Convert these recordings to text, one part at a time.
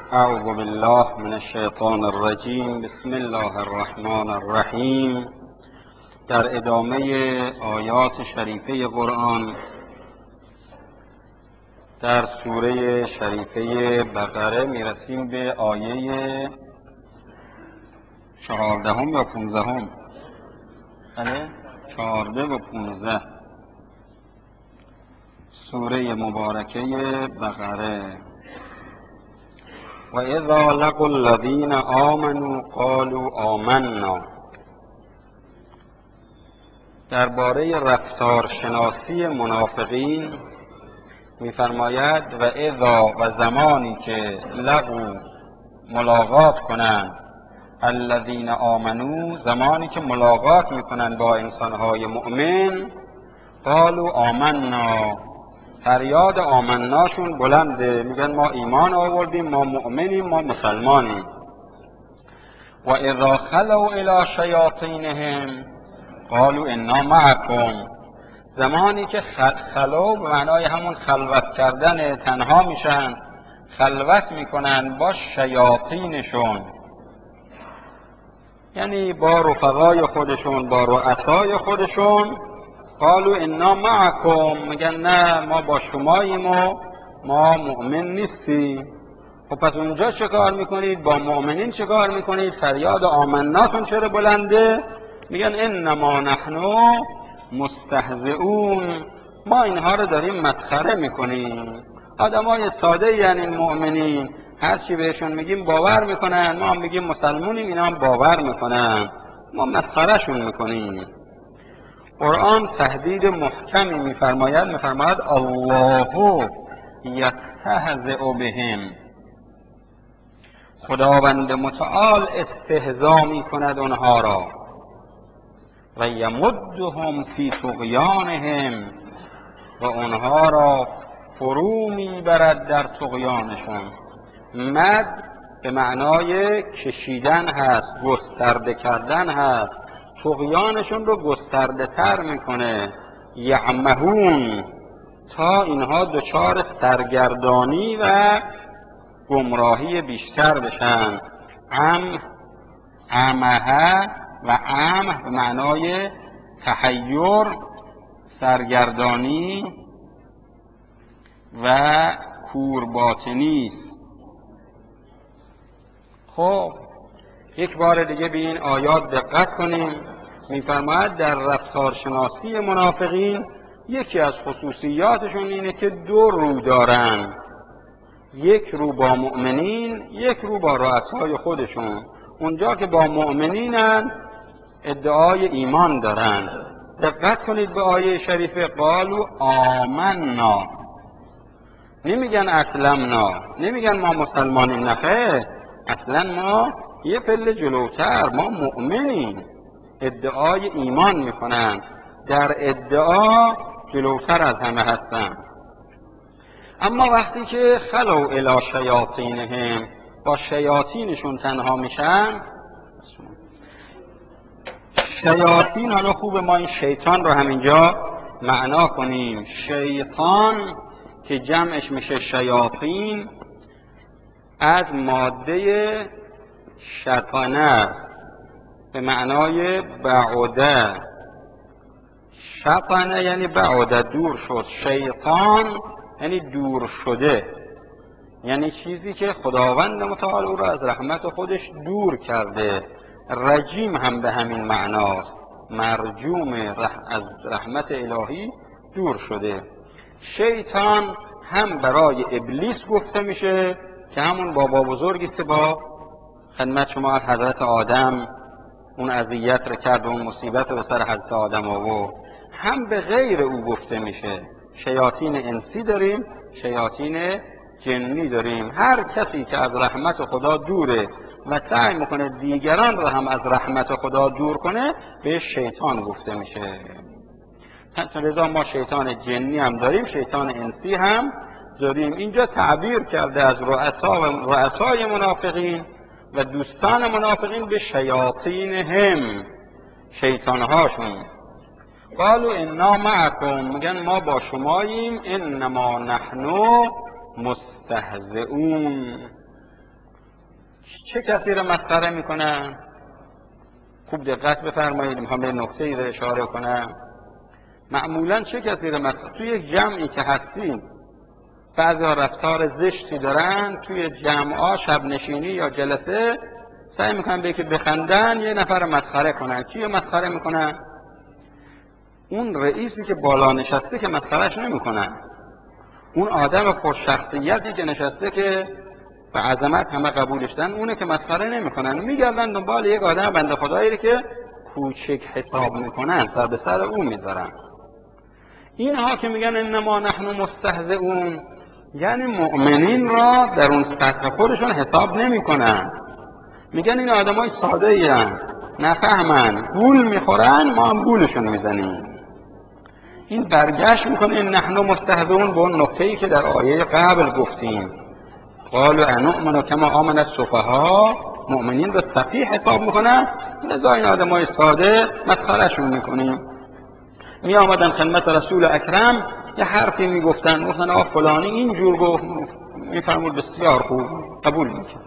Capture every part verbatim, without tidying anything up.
اعوذ بالله من الشیطان الرجیم. بسم الله الرحمن الرحیم. در ادامه آیات شریفه قرآن در سوره شریفه بقره میرسیم به آیه چهاردهم یا پونزدهم؟ بله، چهارده و پونزده سوره مبارکه بقره. و اذا لقوا الذین آمنوا قالوا آمنا. درباره رفتار شناسی منافقین می‌فرماید و اذا، و زمانی که لقوا ملاقات کنند، الذین آمنوا، زمانی که ملاقات میکنند با انسانهای مؤمن، قالوا آمنا، فریاد آمناشون بلنده، میگن ما ایمان آوردیم، ما مؤمنیم، ما مسلمانیم. و اذا خلوا الی شیاطینهم قالوا انا معکم، زمانی که خلو به معنای همون خلوت کردن، تنها میشن، خلوت میکنن با شیاطینشون، یعنی با رفقای خودشون، با رؤسای خودشون، قالوا انا معکم، میگن نه ما با شماییم و ما مؤمن نیستیم. خب پس اونجا چه کار میکنید؟ با مؤمنین چه کار میکنید؟ فریاد آمناتون چرا بلنده؟ میگن انما نحن مستهزئون، ما اینها رو داریم مسخره میکنیم. آدمای ساده یعنی مؤمنین، هرچی بهشون میگیم باور میکنن، ما هم میگیم مسلمونیم، اینا هم باور میکنن، ما مسخرهشون میکنیم. قرآن تهدید محکمی میفرماید، میفرماید الله یستهزئ بهم، خداوند متعال استهزا میکند اونها را، و یمدهم فی طغیانهم، و اونها را فرو میبرد در طغیانشون. مد به معنای کشیدن هست، گسترده کردن هست، طغیانشون رو گسترده تر میکنه. یعمهون، تا اینها دچار سرگردانی و گمراهی بیشتر بشن. ام عمه، و ام به معنای تحیر، سرگردانی و کورباطنی است. خب یک بار دیگه به این آیات دقت کنیم. میفرماید در رفتار شناسی منافقین یکی از خصوصیاتشون اینه که دو رو دارن، یک رو با مؤمنین، یک رو با رؤسای خودشون. اونجا که با مؤمنینن ادعای ایمان دارن. دقت کنید به آیه شریفه، قالوا آمنا، نمیگن اسلمنا، نمیگن ما مسلمانیم، نخیر، اصلا ما یه پله جلوتر، ما مؤمنیم، ادعای ایمان میکنن، در ادعا جلوتر از همه هستن. اما وقتی که خلو الی شیاطینهم، با شیاطینشون تنها میشن، شیاطین، حالا خوب ما این شیطان رو همینجا معنا کنیم. شیطان که جمعش میشه شیاطین، از ماده شطانه است، به معنای بعوده. شطانه یعنی بعوده، دور شد. شیطان یعنی دور شده، یعنی چیزی که خداوند متعال او را از رحمت خودش دور کرده. رجیم هم به همین معناست، مرجوم، رح... از رحمت الهی دور شده. شیطان هم برای ابلیس گفته میشه که همون بابا بزرگی است با خدمت شما از حضرت آدم اون اذیت رو کرد و اون مصیبت رو به سر حضرت آدم آورد، هم به غیر او گفته میشه. شیاطین انسی داریم، شیاطین جنی داریم. هر کسی که از رحمت خدا دوره و سعی میکنه دیگران رو هم از رحمت خدا دور کنه، به شیطان گفته میشه. لذا ما شیطان جنی هم داریم، شیطان انسی هم داریم. اینجا تعبیر کرده از رؤسا و رؤسای منافقین و دوستان منافقین به شیاطینهم، شیطانهاشون. قالوا انا معکم، میگن ما با شماییم، انما نحن مستهزئون، چه کسی رو مسخره میکنن؟ خوب دقت بفرمایید، میخوام به نکته‌ای رو اشاره کنم. معمولا چه کسی رو مسخره؟ توی یک جمعی که هستیم بعضی‌ها رفتار زشتی دارن، توی جمع‌ها شب نشینی یا جلسه سعی میکنن به که بخندن یه نفر مسخره کنن. کی رو مسخره میکنن؟ اون رئیسی که بالا نشسته که مسخرهش نمیکنن، اون آدم پرشخصیتی که نشسته که به عظمت همه قبولش دارن، اونه که مسخره نمیکنن، میگردن دنبال یک آدم بنده خدایی که کوچک حساب میکنن، سر به سر اون میذارن. اینها که میگن انما نحن مستهزئون، یعنی مؤمنین را در اون سطح خودشون حساب نمیکنن. میگن این آدمای ساده این، نفهمن، گول میخورن، ما هم گولشون میزنیم. این برگشت میکنه این نحن مستهزئون به اون نکته‌ای که در آیه قبل گفتیم، قالوا انؤمن کما آمن السفهاء، مؤمنین را سفیه حساب میکنن، لذا این آدمای ساده مسخرهشون میکنیم. می آمدن خدمت رسول اکرم یه حرفی میگفتن، گفتن آقا فلانی اینجور گفت، میفرمود بسیار خوب، قبول میکرد.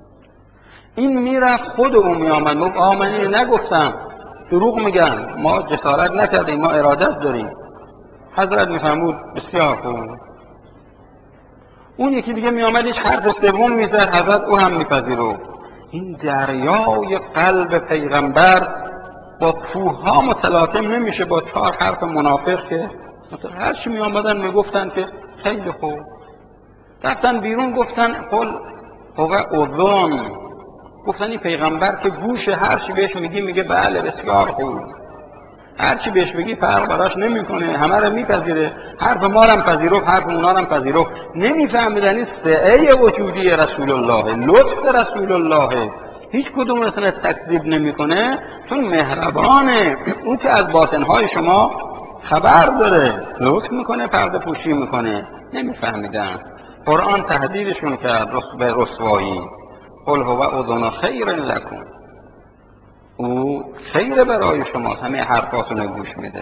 این میرفت خود اون میآمد گفت آقا من اینو نگفتم، دروغ میگن، ما جسارت نکردیم، ما ارادت داریم. حضرت میفرمود بسیار خوب. اون یکی دیگه میآمد هیچ حرف سوم میزد، حضرت او هم میپذیرفت. این دریای قلب پیغمبر با کوه ها متلاطم نمیشه با چهار حرف منافق که هر چی می آمدن میگفتن که خیلی خوب. رفتن بیرون گفتن قل هو اذن، گفتن این پیغمبر که گوش، هر چی بهش میگی میگه بله بسیار خوب، هر چی بهش بگی فرق براش نمیکنه، همه رو میپذیره، حرف ما رو هم پذیرفت، حرف اونا رو هم پذیرفت. نمیفهمیدن این سعه وجودی رسول الله، لطف رسول الله، هیچ کدومتون تکذیب نمیکنه، چون مهربانه، اون که از باطنهای شما خبر داره، لطف میکنه، پرده پوشی میکنه. نمیفهمیدن. قرآن تهدیدشون کرد به رسوایی، قل هو اذن خیر لکم، او خیر برای شما، همه حرفاتون گوش میده.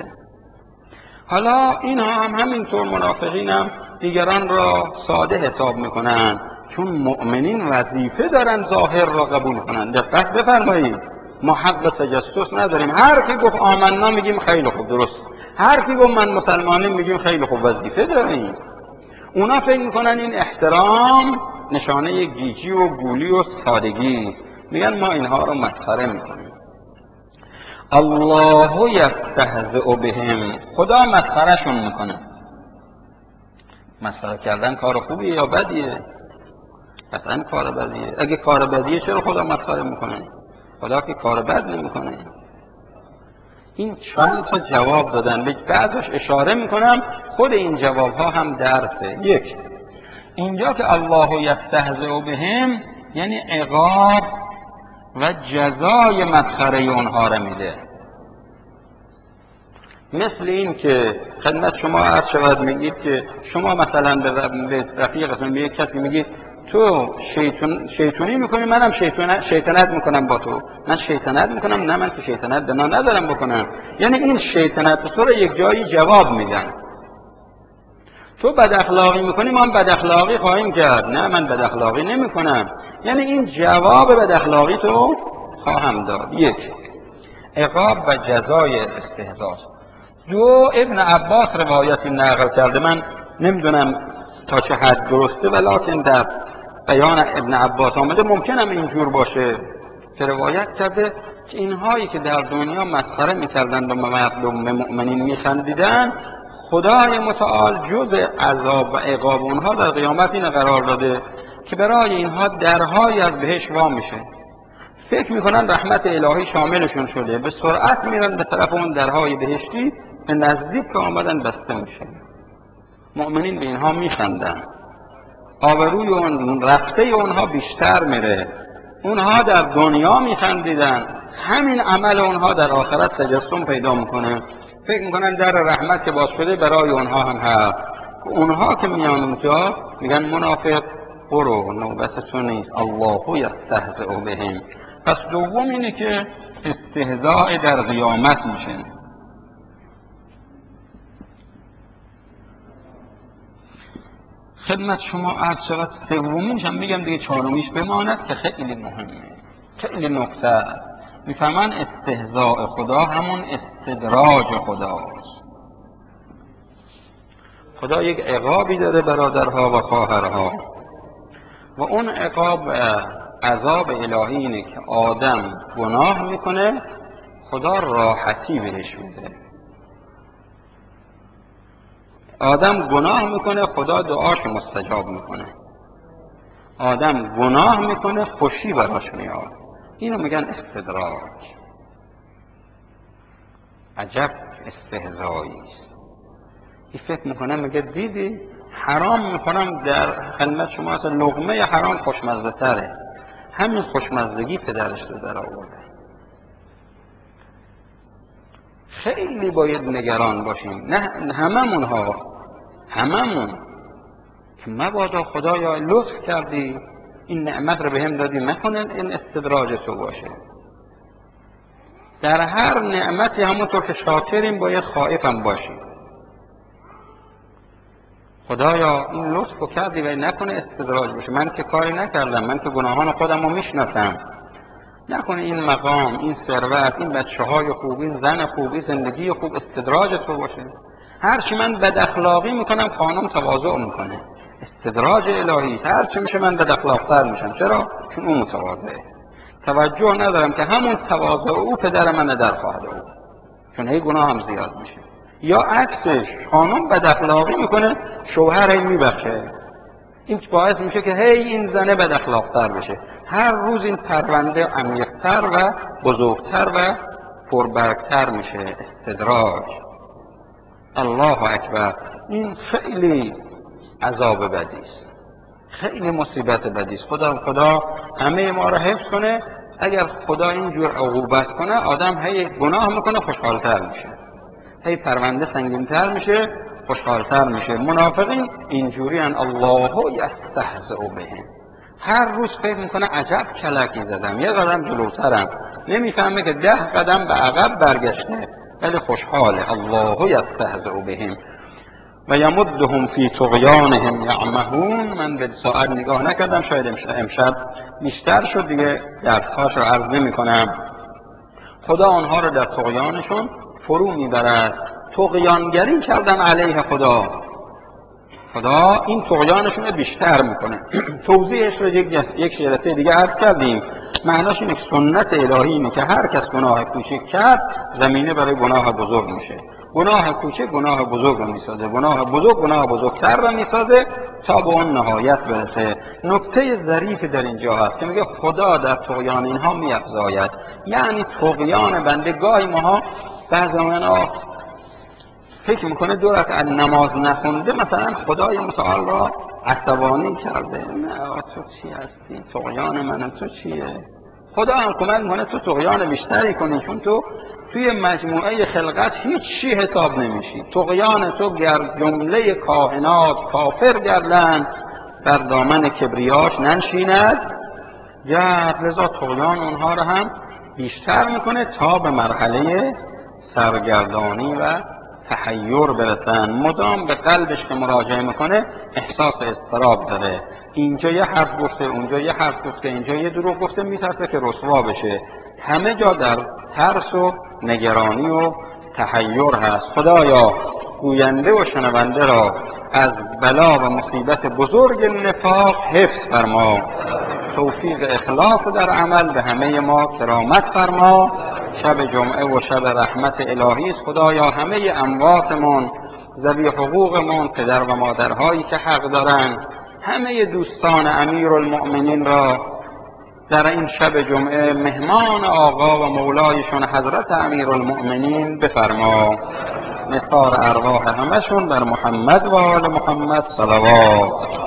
حالا اینها هم همینطور، منافقین هم دیگران را ساده حساب میکنن، چون مؤمنین وظیفه دارن ظاهر را قبول کنن. دقت بفرمایید، ما حق تجسس نداریم. هر کی گفت آمنا میگیم خیلی خوب، درست. هر کی گفت من مسلمانم میگیم خیلی خوب، وظیفه داریم. اونا فکر میکنن این احترام نشانه گیجی و گولی و سادگی است، میگن ما اینها رو مسخره میکنیم. الله یستهزئ بهم، خدا مسخرهشون میکنه. مسخره کردن کار خوبیه یا بدیه؟ قطعا کار بدیه. اگه کار بدیه چرا خدا مسخره میکنه؟ خدا که کار بد نمیکنه. این چند تا جواب دادن، به بعضش اشاره میکنم، خود این جواب ها هم درسه. یک، اینجا که الله یستهزئ بهم یعنی عقاب و جزای مسخره اونها را میده. مثل این که خدمت شما عرض شود، میگید که شما مثلا به رفیقتون، به یک کسی میگید تو شیطون شیطونی میکنی، منم شیطان شیطنت میکنم با تو. من شیطنت میکنم، نه من که شیطنت بنا ندارم بکنم. یعنی این شیطنت تو رو یک جایی جواب میدن. تو بد اخلاقی میکنی، ما هم بد اخلاقی خواهیم کرد. نه من بد اخلاقی نمیکنم، یعنی این جواب بد اخلاقی تو خواهم داد. یک، عقاب و جزای استهزاء. دو، ابن عباس روایتی نقل کرده، من نمیدونم تا چه حد درسته، ولکن در بیان ابن عباس آمده، ممکنم اینجور باشه که روایت کرده که اینهایی که در دنیا مسخره میکردند و مردم مؤمنین میخندیدن، خدای متعال جز عذاب و عقاب اونها در قیامت این قرار داده که برای اینها درهای از بهشت وا میشه. فکر میکنن رحمت الهی شاملشون شده، به سرعت میرن به طرف اون درهای بهشتی، به نزدیک که آمدن بسته میشه. مؤمنین به اینها میخندن، آبروی اون رفته اونها بیشتر میره. اونها در دنیا میخندیدن، همین عمل اونها در آخرت تجسم پیدا میکنه. فکر میکنن در رحمت که باز شده برای اونها هم هست. اونها که میان اونجا میگن منافق برو، نوبت تو نیست، الله یستهزئ بهم. پس دوم اینه که استهزاء در قیامت میشه. خدمت شما عرض شود. سومیش هم میگم دیگه، چهارمیش بماند که خیلی مهمه، خیلی نکته است. میفهمن استهزاء خدا همون استدراج خداست. خدا یک عقابی داره برادرها و خواهرها، و اون عقاب عذاب الهی اینه که آدم گناه میکنه خدا راحتی بهش میده. آدم گناه میکنه خدا دعاشو مستجاب میکنه. آدم گناه میکنه خوشی براش میاد. اینو میگن استدراج. عجب استهزایی است. این فکر میکنه میگه دیدی حرام میکنم در خدمت شما، اصلا لقمه حرام خوشمزه تره. همین خوشمزدگی پدرش رو در آورده. خیلی باید نگران باشیم، نه هممون ها، هممون، که مبادا خدایا لطف کردی این نعمت رو بهم دادی، نکنه این استدراج تو باشه. در هر نعمتی همونطور که شاکریم باید خائفم باشیم. خدایا این لطف رو کردی و نکنه استدراج باشه. من که کاری نکردم، من که گناهان خودم رو میشناسم. نکنه این مقام، این ثروت، این بچه های خوب، این زن خوب، این زندگی خوب استدراج تو باشه. هرچی من بد اخلاقی میکنم خانم تواضع میکنه، استدراج الهی. هرچی میشه من بد اخلاق‌تر میشم. چرا؟ چون اون متواضعه. توجه ندارم که همون تواضع او پدر من در خواهد او، چون هی گناه هم زیاد میشه. یا عکسش، خانم بد اخلاقی میکنه شوهر هی میبخشه. این باعث میشه که هی این زنه بد اخلاق‌تر بشه. هر روز این پرونده عمیق‌تر و بزرگتر و پربرگتر میشه. استدراج. الله اکبر. این خیلی عذاب بدی است، خیلی مصیبت بدی است. خدا خدا همه ما را حفظ کنه. اگر خدا اینجور عقوبت کنه آدم هی گناه میکنه خوشحالتر میشه، هی پرونده سنگین‌تر میشه خوشحالتر میشه. منافقین اینجوری ان الله یستهزئ بهم. هر روز فکر میکنه عجب کلکی زدم، یه قدم جلوترم. نمیفهمه که ده قدم به عقب برگشته ولی خوشحاله. الله یستهزئ بهم و یمدهم فی طغیانهم یعمهون. من به ساعت نگاه نکردم، شاید امشب بیشتر شد دیگه، درس‌هاش رو عرض نمی‌کنم. خدا آنها رو در طغیانشون فرو میبرد. طغیانگری کردن علیه خدا. خدا این طغیانشون رو بیشتر میکنه. توضیحش رو یک یک جلسه دیگه عرض کردیم. معناش اینه که سنت الهی اینه که هر کس گناه کوچک کرد زمینه برای گناه بزرگ میشه. گناه کوچک گناه بزرگ رو میسازه، گناه بزرگ گناه بزرگتر رو میسازه تا به اون نهایت برسه. نکته ظریفی در اینجا هست که میگه خدا در طغیان اینها میافزاید. یعنی طغیان بنده، گاهی ماها بعضی موقع فکر میکنه دو رکعت نماز نخونده مثلا خدای متعال را عصبانی کرده. نه، تو چی هستی؟ طغیان من تو چیه؟ خدا هم کمک میکنه تو طغیان بیشتری کنی، چون تو توی مجموعه خلقت هیچ چی حساب نمیشی. طغیان تو گر جمله کائنات کافر گردن بر دامن کبریاش ننشیند گرد. لذا طغیان اونها رو هم بیشتر میکنه تا به مرحله سرگردانی و تحیر برسن. مدام به قلبش که مراجعه میکنه احساس اضطراب داره. اینجا یه حرف گفته، اونجا یه حرف گفته، اینجا یه دروغ گفته، میترسه که رسوا بشه. همه جا در ترس و نگرانی و تحیر هست. خدایا گوینده و شنونده را از بلا و مصیبت بزرگ نفاق حفظ فرما. توفیق اخلاص در عمل به همه ما کرامت فرما. شب جمعه و شب رحمت الهی است. خدایا همه امواتمون، ذوی حقوقمون، پدر و مادرهایی که حق دارن، همه دوستان امیرالمؤمنین را در این شب جمعه مهمان آقا و مولایشون حضرت امیرالمؤمنین بفرما. نثار ارواح همشون بر محمد و آل محمد صلوات.